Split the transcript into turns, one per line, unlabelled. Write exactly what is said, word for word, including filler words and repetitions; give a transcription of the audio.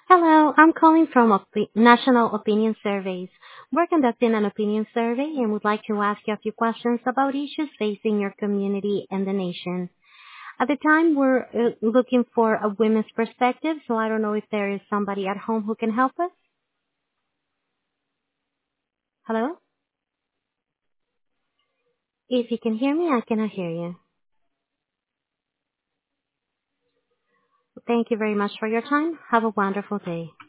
Hello, I'm calling from Opi- National Opinion Surveys. We're conducting an opinion survey and would like to ask you a few questions about issues facing your community and the nation. At the time, we're uh, looking for a women's perspective, so I don't know if there is somebody at home who can help us. Hello? If you can hear me, I cannot hear you. Thank you very much for your time. Have a wonderful day.